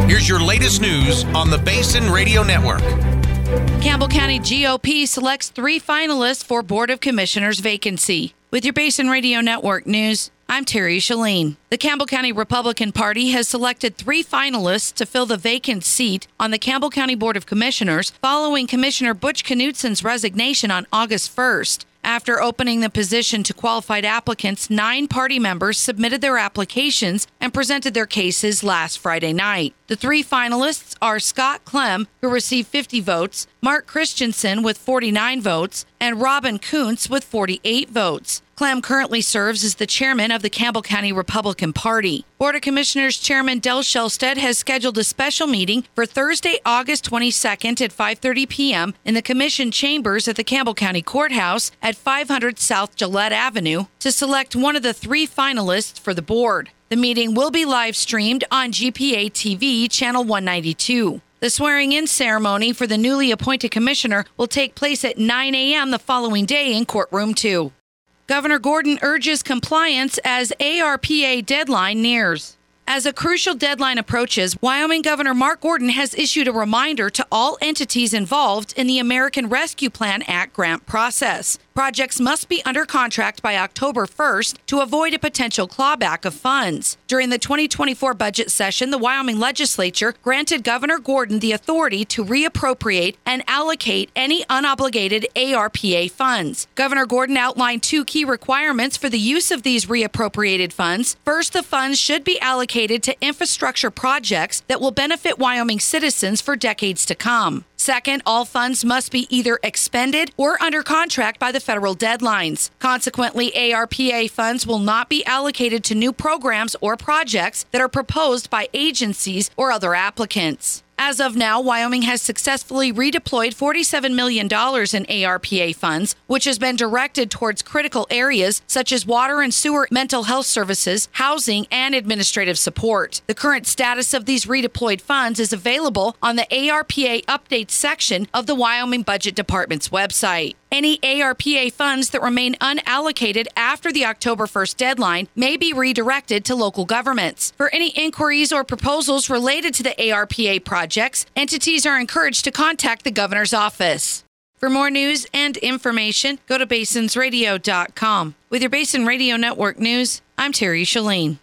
Here's your latest news on the Basin Radio Network. Campbell County GOP selects 3 finalists for Board of Commissioners vacancy. With your Basin Radio Network news, I'm Terry Shalene. The Campbell County Republican Party has selected 3 finalists to fill the vacant seat on the Campbell County Board of Commissioners following Commissioner Butch Knutson's resignation on August 1st. After opening the position to qualified applicants, 9 party members submitted their applications and presented their cases last Friday night. The 3 finalists are Scott Clem, who received 50 votes, Mark Christensen with 49 votes, and Robin Kuntz with 48 votes. Clem currently serves as the chairman of the Campbell County Republican Party. Board of Commissioners Chairman Del Shellstead has scheduled a special meeting for Thursday, August 22nd at 5:30 p.m. in the Commission Chambers at the Campbell County Courthouse at 500 South Gillette Avenue to select one of the 3 finalists for the board. The meeting will be live streamed on GPA TV Channel 192. The swearing-in ceremony for the newly appointed commissioner will take place at 9 a.m. the following day in Courtroom 2. Governor Gordon urges compliance as ARPA deadline nears. As a crucial deadline approaches, Wyoming Governor Mark Gordon has issued a reminder to all entities involved in the American Rescue Plan Act grant process. Projects must be under contract by October 1st to avoid a potential clawback of funds. During the 2024 budget session, the Wyoming legislature granted Governor Gordon the authority to reappropriate and allocate any unobligated ARPA funds. Governor Gordon outlined 2 key requirements for the use of these reappropriated funds. First, the funds should be allocated to infrastructure projects that will benefit Wyoming citizens for decades to come. Second, all funds must be either expended or under contract by the federal deadlines. Consequently, ARPA funds will not be allocated to new programs or projects that are proposed by agencies or other applicants. As of now, Wyoming has successfully redeployed $47 million in ARPA funds, which has been directed towards critical areas such as water and sewer, mental health services, housing, and administrative support. The current status of these redeployed funds is available on the ARPA updates section of the Wyoming Budget Department's website. Any ARPA funds that remain unallocated after the October 1st deadline may be redirected to local governments. For any inquiries or proposals related to the ARPA projects, entities are encouraged to contact the governor's office. For more news and information, go to basinsradio.com. With your Basin Radio Network news, I'm Terry Shalene.